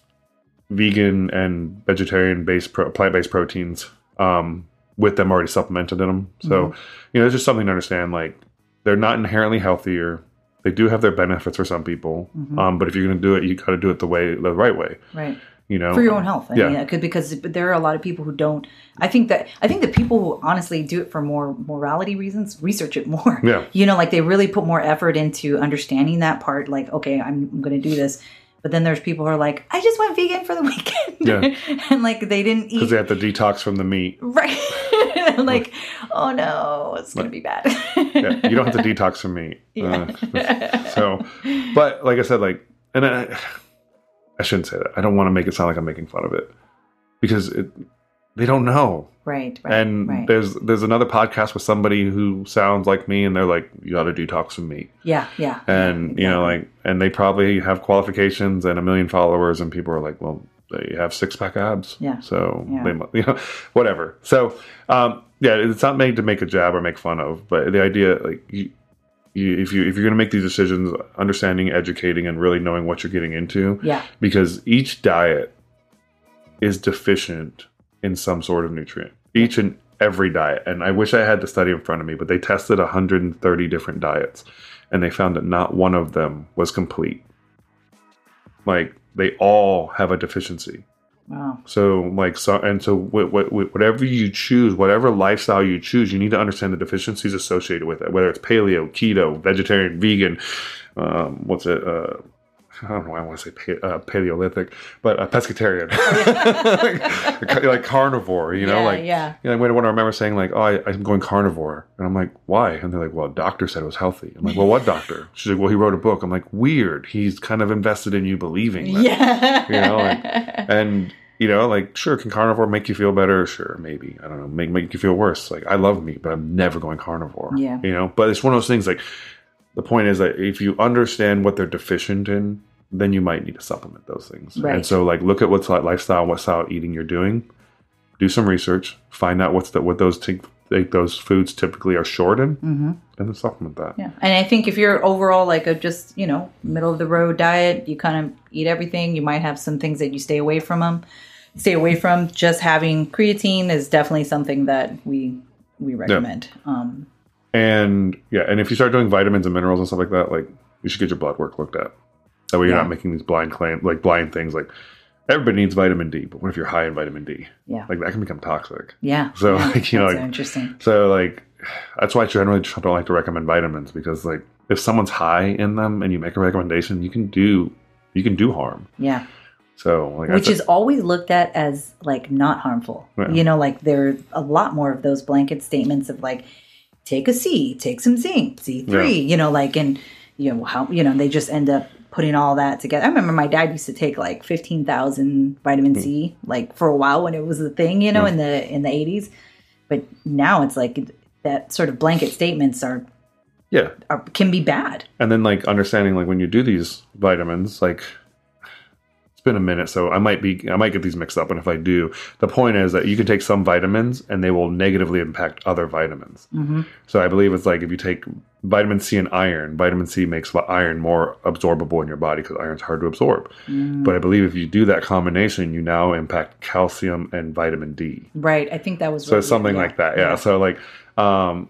vegan and vegetarian based pro- plant based proteins um, with them already supplemented in them. So Mhm. you know, it's just something to understand. Like they're not inherently healthier. They do have their benefits for some people, Mhm. um, but if you're going to do it, you got to do it the way, the right way. Right. You know, For your own health. I Yeah. mean, it could, because there are a lot of people who don't. I think that I think that people who honestly do it for more morality reasons research it more. Yeah. You know, like they really put more effort into understanding that part. Like, okay, I'm going to do this. But then there's people who are like, I just went vegan for the weekend. Yeah. And like they didn't eat. because they have to detox from the meat. Right. Like, oh no, it's going to be bad. Yeah, you don't have to detox from meat. Yeah. Uh, so, but like I said, like, and I, I shouldn't say that. I don't want to make it sound like I'm making fun of it because it, they don't know. Right. Right. And right. there's there's another podcast with somebody who sounds like me, and they're like, "You got to detox from meat," Yeah. Yeah. and yeah, you know, exactly. like, and they probably have qualifications and a million followers, and people are like, "Well, they have six pack abs, Yeah. so Yeah. they, mu- you know, whatever." So, um, yeah, it's not made to make a jab or make fun of, but the idea, like, you, you, if you if you're going to make these decisions, understanding, educating, and really knowing what you're getting into, Yeah. because each diet is deficient in some sort of nutrient. Each and every diet. And I wish I had the study in front of me, but they tested one hundred thirty different diets, and they found that not one of them was complete. Like, they all have a deficiency. Wow. So, like, so, and so, wh- wh- wh- whatever you choose, whatever lifestyle you choose, you need to understand the deficiencies associated with it, whether it's paleo, keto, vegetarian, vegan, um, what's it, uh, I don't know why I want to say pa- uh, Paleolithic, but uh, pescatarian, like, like carnivore, you know, Yeah, like, yeah. you know, when I remember saying like, oh, I, I'm going carnivore. And I'm like, why? And they're like, well, a doctor said it was healthy. I'm like, well, what doctor? She's like, well, he wrote a book. I'm like, weird. He's kind of invested in you believing that. Yeah. You know, like, and, you know, like, sure, can carnivore make you feel better? Sure, maybe. I don't know, make, make you feel worse. Like, I love meat, but I'm never going carnivore. Yeah. You know, but it's one of those things, like, the point is that if you understand what they're deficient in, then you might need to supplement those things. Right. And so, like, look at what lifestyle, what style eating you're doing. Do some research. Find out what's the, what those t- like those foods typically are short in, Mm-hmm. and then supplement that. Yeah. And I think if you're overall like a just, you know, middle of the road diet, you kind of eat everything. You might have some things that you stay away from them. Stay away from. Just having creatine is definitely something that we we recommend. Um, And yeah, and if you start doing vitamins and minerals and stuff like that, like, you should get your blood work looked at. That way you're Yeah. not making these blind claims, like blind things, like, everybody needs vitamin D, but what if you're high in vitamin D? Yeah. Like that can become toxic. Yeah. So yeah. like, you know, That's like, interesting. So like, that's why I generally don't like to recommend vitamins, because like if someone's high in them and you make a recommendation, you can do, you can do harm. Yeah. So like, which is always looked at as like not harmful. Yeah. You know, like there's a lot more of those blanket statements of like, take a C, take some zinc, C three, yeah. you know, like, and you know, how, you know, they just end up putting all that together. I remember my dad used to take like fifteen thousand vitamin mm. C, like for a while when it was a thing, you know, mm. in the, in the eighties. But now it's like that sort of blanket statements are, yeah, are, can be bad. And then like understanding, like when you do these vitamins, like it's been a minute, so I might be, I might get these mixed up. And if I do, the point is that you can take some vitamins and they will negatively impact other vitamins. Mm-hmm. So I believe it's like if you take vitamin C and iron, vitamin C makes iron more absorbable in your body because iron's hard to absorb. Mm. But I believe if you do that combination, you now impact calcium and vitamin D. Right. I think that was so really, something yeah. like that. Yeah. yeah. So like, um,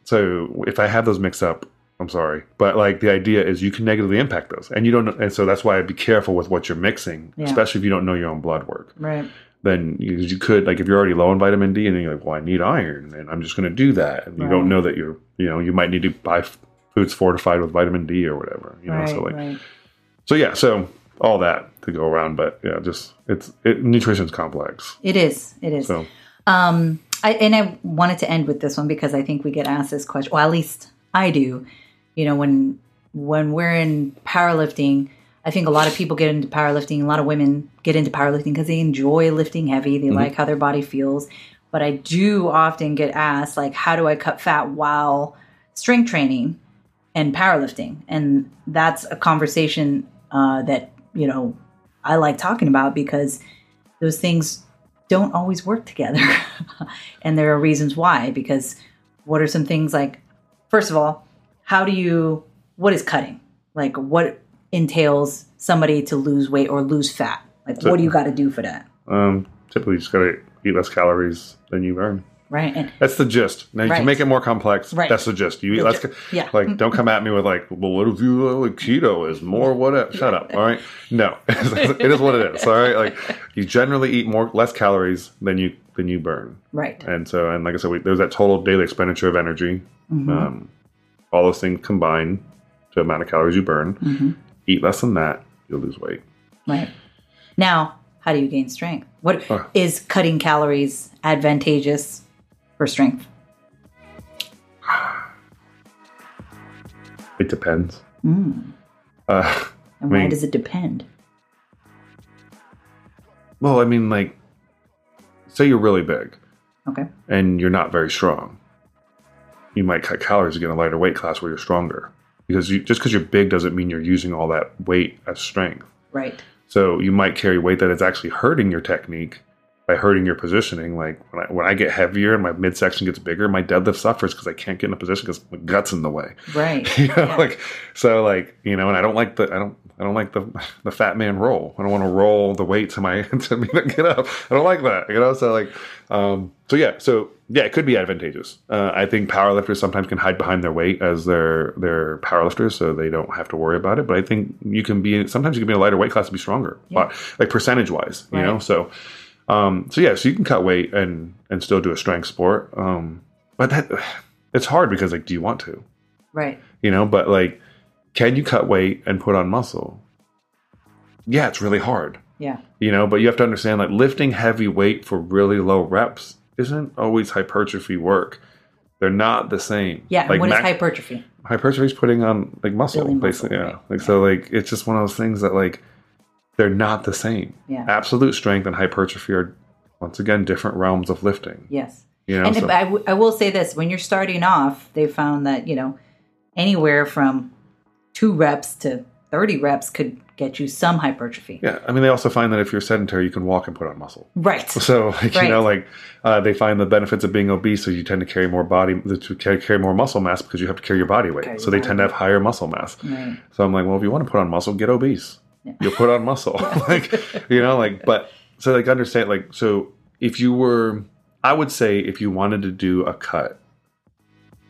so if I have those mixed up, I'm sorry, but like the idea is you can negatively impact those, and you don't know, and so that's why I'd be careful with what you're mixing, yeah. especially if you don't know your own blood work. Right. Then you, you could, like, if you're already low in vitamin D, and then you're like, well, I need iron, and I'm just going to do that, and you right. don't know that you're, you know, you might need to buy f- foods fortified with vitamin D or whatever, you know. Right, so like, right. so yeah, so all that to go around, but yeah, just it's it, nutrition's complex. It is. It is. So, um, I and I wanted to end with this one because I think we get asked this question. Well, at least I do. You know, when when we're in powerlifting, I think a lot of people get into powerlifting. A lot of women get into powerlifting because they enjoy lifting heavy. They mm-hmm. like how their body feels. But I do often get asked, like, how do I cut fat while strength training and powerlifting? And that's a conversation uh, that, you know, I like talking about because those things don't always work together. And there are reasons why, because what are some things like, first of all, how do you, what is cutting? Like what entails somebody to lose weight or lose fat? Like so, what do you got to do for that? Um, typically you just got to eat less calories than you burn. Right. And that's the gist. Now you right. can make it more complex. Right. That's the gist. You eat less. Ca- yeah. Like don't come at me with like, well, what if you uh, like keto is more whatever? Shut up. All right. No, it is what it is. All right. Like you generally eat more, less calories than you, than you burn. Right. And so, and like I said, we, there's that total daily expenditure of energy. Mm-hmm. Um, all those things combine to the amount of calories you burn. Mm-hmm. Eat less than that, you'll lose weight. Right. Now, how do you gain strength? What uh, is cutting calories advantageous for strength? It depends. Mm. Uh, and I why mean, does it depend? Well, I mean, like, say you're really big. Okay. And you're not very strong. You might cut calories to get a lighter weight class where you're stronger. Because you, just because you're big doesn't mean you're using all that weight as strength. Right. So you might carry weight that is actually hurting your technique by hurting your positioning. Like when I, when I get heavier and my midsection gets bigger, my deadlift suffers because I can't get in a position because my gut's in the way. Right. You know, yeah. like so, like you know, and I don't like the I don't I don't like the the fat man roll. I don't want to roll the weight to my to me to get up. I don't like that. You know, so like, um, so yeah, so yeah, it could be advantageous. Uh, I think powerlifters sometimes can hide behind their weight as they're they're powerlifters, so they don't have to worry about it. But I think you can be sometimes you can be in a lighter weight class and be stronger, yeah. like percentage wise. You right. know, so. Um, so yeah, so you can cut weight and, and still do a strength sport. Um, but that it's hard because like, do you want to? Right. You know, but like, can you cut weight and put on muscle? Yeah, it's really hard. Yeah. You know, but you have to understand like lifting heavy weight for really low reps isn't always hypertrophy work. They're not the same. Yeah. Like what mac- is hypertrophy? Hypertrophy is putting on like muscle, Building basically. muscle, Yeah. right. Like, yeah. so like, it's just one of those things that like, they're not the same. Yeah. Absolute strength and hypertrophy are, once again, different realms of lifting. Yes. You know, and so. I, w- I will say this. When you're starting off, they found that, you know, anywhere from two reps to thirty reps could get you some hypertrophy. Yeah. I mean, they also find that if you're sedentary, you can walk and put on muscle. Right. So, like, right. you know, like uh, they find the benefits of being obese. So you tend to carry more body, to carry more muscle mass because you have to carry your body weight. Carry so they body tend to have higher muscle mass. Right. So I'm like, well, if you want to put on muscle, get obese. Yeah. You'll put on muscle. Like, you know, like, but so like understand, like, so if you were, I would say if you wanted to do a cut,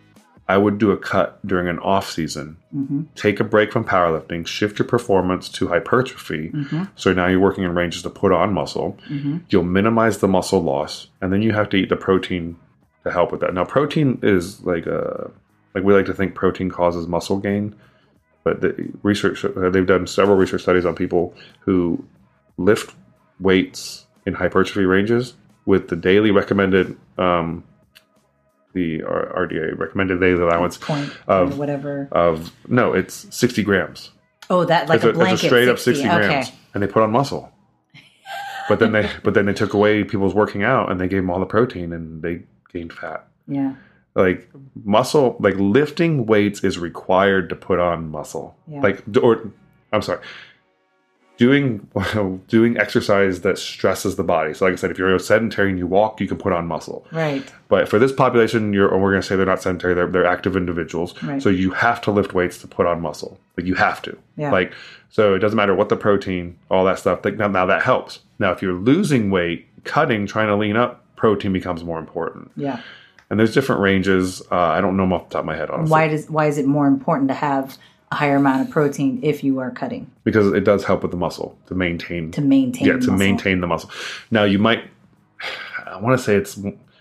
I would do a cut during an off season, mm-hmm. take a break from powerlifting, shift your performance to hypertrophy. Mm-hmm. So now you're working in ranges to put on muscle. Mm-hmm. You'll minimize the muscle loss, and then you have to eat the protein to help with that. Now, protein is like a, like we like to think protein causes muscle gain, but the research, they've done several research studies on people who lift weights in hypertrophy ranges with the daily recommended um, the R D A recommended daily allowance point of or whatever of no, it's sixty grams. Oh, that like it's a, a blanket. It's a straight sixty. up sixty grams, okay. And they put on muscle. But then they but then they took away people's working out and they gave them all the protein and they gained fat. Yeah. Like muscle, like lifting weights is required to put on muscle. Yeah. Like or I'm sorry. Doing doing exercise that stresses the body. So like I said, if you're a sedentary and you walk, you can put on muscle. Right. But for this population, you're, or we're going to say they're not sedentary, they're, they're active individuals. Right. So you have to lift weights to put on muscle. Like you have to. Yeah. Like, so it doesn't matter what the protein, all that stuff. Like now, now that helps. Now, if you're losing weight, cutting, trying to lean up, protein becomes more important. Yeah. And there's different ranges. Uh, I don't know them off the top of my head, honestly. Why does why is it more important to have a higher amount of protein if you are cutting? Because it does help with the muscle to maintain. To maintain Yeah, to muscle. maintain the muscle. Now, you might, I want to say it's,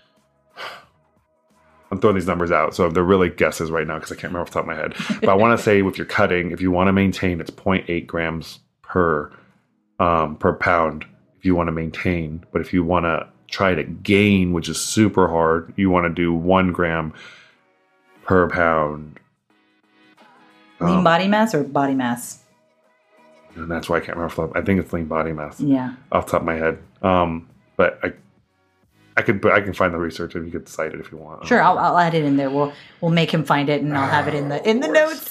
I'm throwing these numbers out, so they're really guesses right now because I can't remember off the top of my head. But I want to say if you're cutting, if you want to maintain, it's zero point eight grams per um, per pound if you want to maintain. But if you want to try to gain, which is super hard, you want to do one gram per pound. Lean um, body mass or body mass? And that's why I can't remember. Off the top- I think it's lean body mass. Yeah. Off the top of my head. Um, but I I could, but I can find the research and you could cite it if you want. Sure, I'll, I'll add it in there. We'll we'll make him find it, and I'll have it in the in the notes.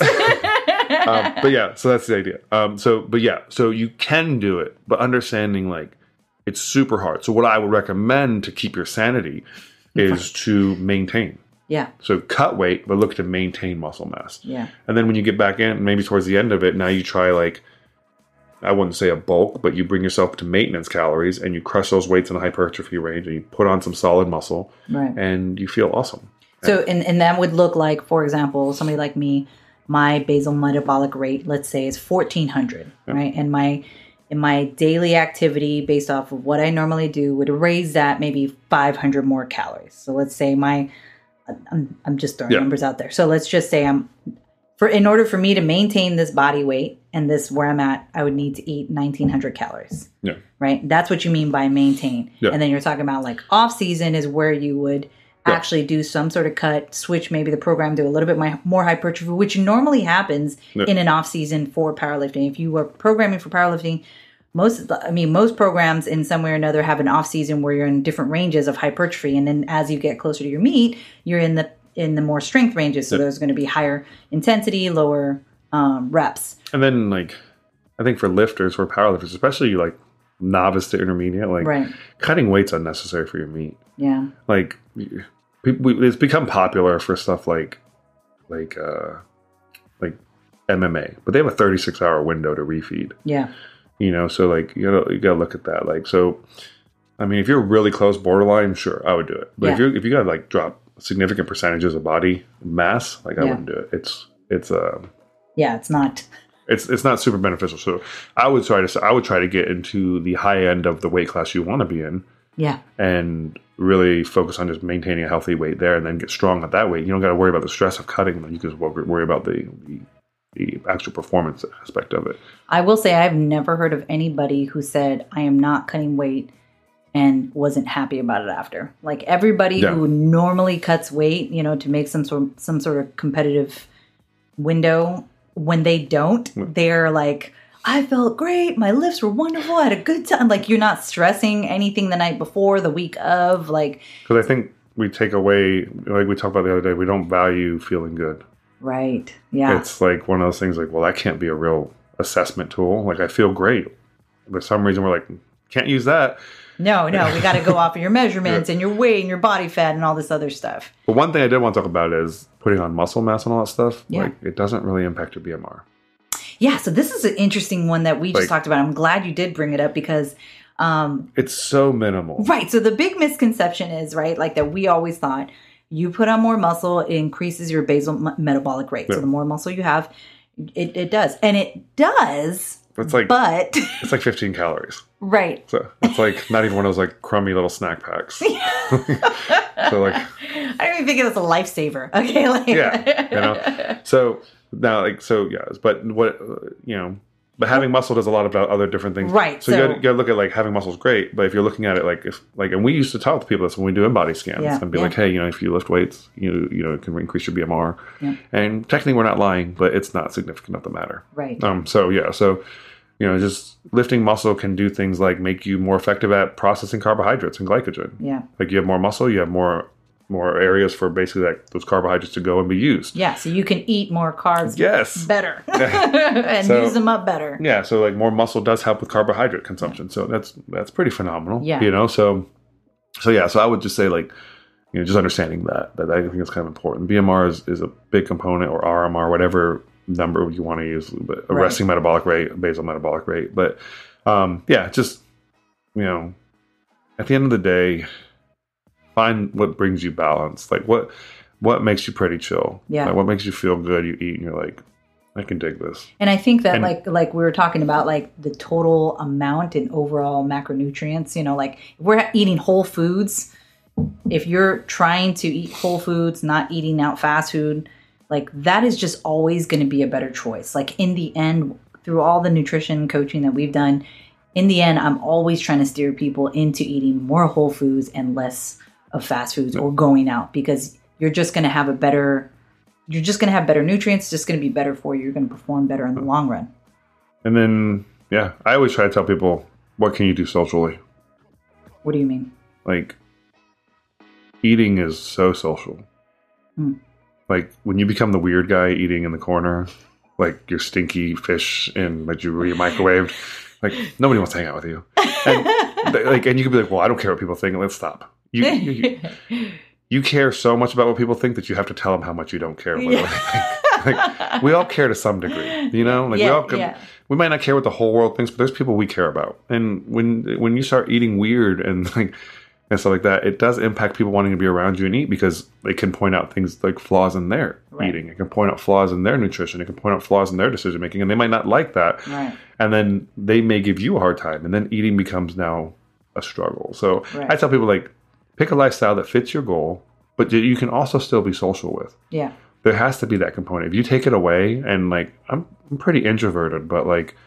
um, but yeah, so that's the idea. Um, so, but yeah, so you can do it, but understanding like it's super hard. So, what I would recommend to keep your sanity is to maintain. Yeah. So, cut weight, but look to maintain muscle mass. Yeah. And then when you get back in, maybe towards the end of it, now you try like. I wouldn't say a bulk, but you bring yourself to maintenance calories and you crush those weights in the hypertrophy range and you put on some solid muscle Right. and you feel awesome. So, and, and that would look like, for example, somebody like me, my basal metabolic rate, let's say, is fourteen hundred, yeah. right? And my in my daily activity, based off of what I normally do, would raise that maybe five hundred more calories. So let's say my, I'm, I'm just throwing yeah. numbers out there. So let's just say I'm, for in order for me to maintain this body weight and this where I'm at, I would need to eat nineteen hundred calories. Yeah. Right? That's what you mean by maintain. Yeah. And then you're talking about like off season is where you would yeah. actually do some sort of cut, switch maybe the program, do a little bit my, more hypertrophy, which normally happens yeah. in an off season for powerlifting. If you are programming for powerlifting, most of the, I mean, most programs in some way or another have an off season where you're in different ranges of hypertrophy. And then as you get closer to your meet, you're in the in the more strength ranges. So yeah. there's going to be higher intensity, lower um, reps. And then like, I think for lifters, for powerlifters, especially like novice to intermediate, like right. cutting weight's unnecessary for your meet. Yeah. Like it's become popular for stuff like, like, uh, like M M A, but they have a thirty-six hour window to refeed. Yeah. You know, so like, you know, you gotta look at that. Like, so, I mean, if you're really close borderline, sure, I would do it. But yeah. if you if you gotta like drop significant percentages of body mass, like I yeah. wouldn't do it. It's it's um yeah, it's not it's it's not super beneficial. So I would try to I would try to get into the high end of the weight class you want to be in. Yeah, and really focus on just maintaining a healthy weight there, and then get strong at that weight. You don't got to worry about the stress of cutting. You just worry about the, the the actual performance aspect of it. I will say I've never heard of anybody who said I am not cutting weight and wasn't happy about it after. Like everybody yeah. who normally cuts weight, you know, to make some sort of, some sort of competitive window, when they don't, yeah. they're like, I felt great. My lifts were wonderful. I had a good time. Like you're not stressing anything the night before, the week of, like. Because I think we take away, like we talked about the other day, we don't value feeling good. Right. Yeah. It's like one of those things like, well, that can't be a real assessment tool. Like I feel great. For some reason we're like, can't use that. No, no, we got to go off of your measurements yeah. and your weight and your body fat and all this other stuff. But one thing I did want to talk about is putting on muscle mass and all that stuff. Yeah. Like, it doesn't really impact your B M R. Yeah, so this is an interesting one that we just like, talked about. I'm glad you did bring it up because... Um, it's so minimal. Right, so the big misconception is, right, like that we always thought You put on more muscle, it increases your basal m- metabolic rate. Yeah. So the more muscle you have, it, it does. And it does, It's like but... it's like fifteen calories. Right. So it's like not even one of those like crummy little snack packs. So like I don't even think it was a lifesaver. Okay. Like, yeah, you know. So now like so yeah, but what you know, but having muscle does a lot of other different things. Right. So, So- you, gotta, you gotta look at like having muscle is great, but if you're looking at it like if like and we used to talk to people this when we do InBody scans Yeah, and be yeah. like, hey, you know, if you lift weights, you you know, it can increase your B M R. Yeah. And technically we're not lying, but it's not significant enough to matter. Right. Um. So yeah. So. You know, just lifting muscle can do things like make you more effective at processing carbohydrates and glycogen. Yeah. Like you have more muscle, you have more more areas for basically like those carbohydrates to go and be used. Yeah. So you can eat more carbs Yes. better and So- use them up better. Yeah, so like more muscle does help with carbohydrate consumption. So that's that's pretty phenomenal. Yeah. You know, so so yeah, so I would just say like, you know, just understanding that that I think is kind of important. B M R is, is a big component, or R M R, whatever number you want to use, but a Right. resting metabolic rate, basal metabolic rate. But um, yeah, just you know, at the end of the day, find what brings you balance. Like what what makes you pretty chill. Yeah. Like what makes you feel good. You eat and you're like, I can dig this. And I think that And- like like we were talking about like the total amount and overall macronutrients, you know, like if we're eating whole foods, if you're trying to eat whole foods, not eating out fast food, like that is just always going to be a better choice. Like in the end, through all the nutrition coaching that we've done, in the end, I'm always trying to steer people into eating more whole foods and less of fast foods or going out, because you're just going to have a better, you're just going to have better nutrients. It's just going to be better for you. You're going to perform better in the long run. And then yeah, I always try to tell people, what can you do socially? What do you mean? Like eating is so social. Hmm. Like when you become the weird guy eating in the corner, like your stinky fish in like you microwaved, like nobody wants to hang out with you. And th- like, and you could be like, well, I don't care what people think. Let's stop. You, you, you care so much about what people think that you have to tell them how much you don't care about what they think. Like, we all care to some degree, you know. Like we Yeah, all, can, yeah. we might not care what the whole world thinks, but there's people we care about. And when when you start eating weird and like and stuff like that, it does impact people wanting to be around you and eat, because they can point out things like flaws in their Right. eating. It can point out flaws in their nutrition. It can point out flaws in their decision making, and they might not like that. Right. And then they may give you a hard time, and then eating becomes now a struggle. So Right. I tell people, like, pick a lifestyle that fits your goal, but that you can also still be social with. Yeah. There has to be that component. If you take it away, and like I'm, I'm pretty introverted, but like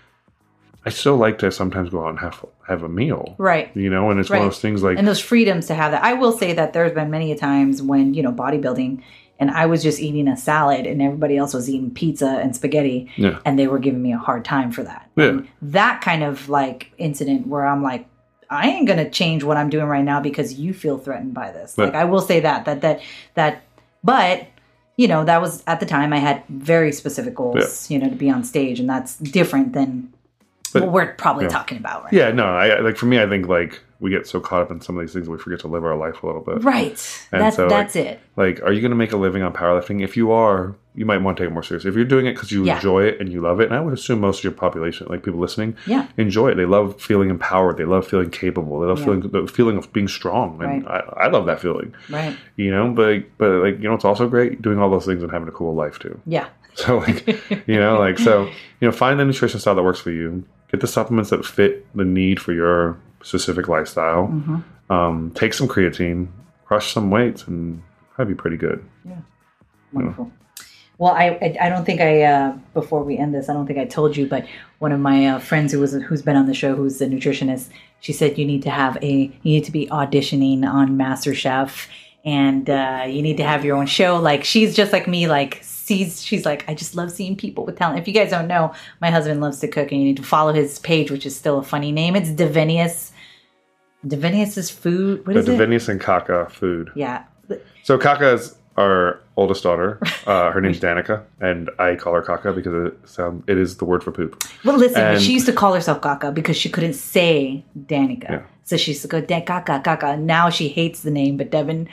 I still like to sometimes go out and have have a meal, Right. you know. And it's one Right. of those things like And those freedoms to have that. I will say that there's been many a times when, you know, bodybuilding and I was just eating a salad and everybody else was eating pizza and spaghetti Yeah. and they were giving me a hard time for that. Yeah. And that kind of like incident where I'm like, I ain't going to change what I'm doing right now because you feel threatened by this. Yeah. Like I will say that, that, that, that, but you know, that was at the time I had very specific goals, you know, to be on stage, and that's different than But- what we're probably yeah. talking about right yeah, no, I like for me, I think like we get so caught up in some of these things that we forget to live our life a little bit. Right. And That's so, like, that's it. Like, are you going to make a living on powerlifting? If you are, you might want to take it more seriously. If you're doing it because you Yeah. enjoy it and you love it, and I would assume most of your population, like people listening, Yeah. enjoy it. They love feeling empowered. They love feeling capable. They love Yeah. feeling the feeling of being strong. And Right. I, I love that feeling. Right. You know, but but like you know, it's also great doing all those things and having a cool life too. Yeah. So like, you know, like so, you know, find the nutrition style that works for you. Get the supplements that fit the need for your specific lifestyle. Mm-hmm. Um, take some creatine, crush some weights, and that'd be pretty good. Yeah. Wonderful. Well, I, I I don't think I uh, before we end this, I don't think I told you, but one of my uh, friends who was who's been on the show, who's a nutritionist, she said you need to have a you need to be auditioning on MasterChef, and uh, you need to have your own show. Like she's just like me, like sees she's like I just love seeing people with talent. If you guys don't know, my husband loves to cook, and you need to follow his page, which is still a funny name. It's Divinius. Divinius's food. What The is it? Divinius and Kaka food. Yeah. So Kaka is our oldest daughter. Uh, her name's Danica, and I call her Kaka because it sound it is the word for poop. Well, listen, And- she used to call herself Kaka because she couldn't say Danica. Yeah. So she used to go, "Da- Kaka, Kaka." Now she hates the name, but Devin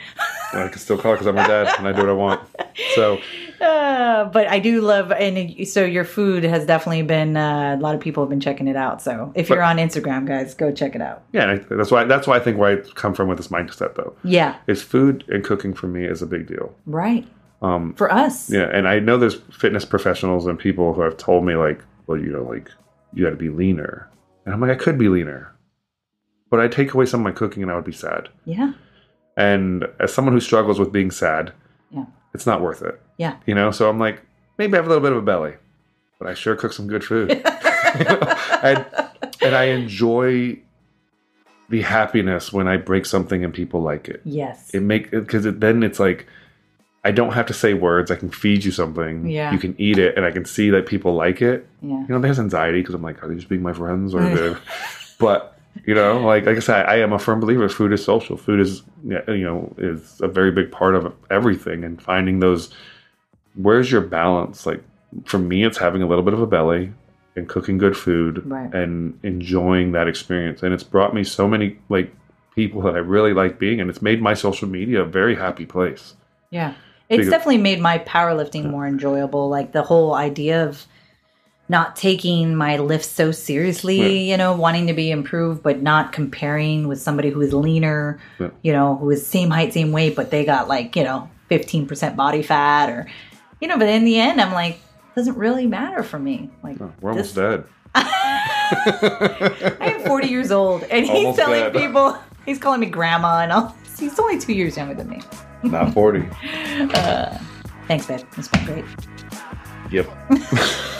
I can still call it because I'm her dad and I do what I want. So, uh, but I do love, and so your food has definitely been. Uh, a lot of people have been checking it out. So if you're but, on Instagram, guys, go check it out. Yeah, that's why. That's why I think where I come from with this mindset, though. Yeah, is food and cooking for me is a big deal. Right. Um, for us. Yeah, and I know there's fitness professionals and people who have told me like, well, you know, like you got to be leaner, and I'm like, I could be leaner, but I'd take away some of my cooking and I would be sad. Yeah. And as someone who struggles with being sad, yeah, it's not worth it. Yeah. You know, so I'm like, maybe I have a little bit of a belly, but I sure cook some good food. You know? and, and I enjoy the happiness when I break something and people like it. Yes. It make because it, then it's like I don't have to say words. I can feed you something. Yeah. You can eat it, and I can see that people like it. Yeah. You know, there's anxiety because I'm like, are they just being my friends or? They, but you know, like like I said, I am a firm believer. Food is social. Food is you know is a very big part of everything, and finding those. Where's your balance? Like for me, it's having a little bit of a belly and cooking good food right. and enjoying that experience. And it's brought me so many like people that I really like being, and it's made my social media a very happy place. Yeah. It's because, definitely made my powerlifting yeah. more enjoyable. Like the whole idea of not taking my lifts so seriously, yeah. you know, wanting to be improved, but not comparing with somebody who is leaner, yeah. you know, who is same height, same weight, but they got like, you know, fifteen percent body fat or, you know, but in the end, I'm like, it doesn't really matter for me. Like, no, we're almost this... dead. I am forty years old and he's almost telling dead. people, he's calling me grandma and all. He's only two years younger than me. Not forty. uh, thanks, babe. It's been great. Yep.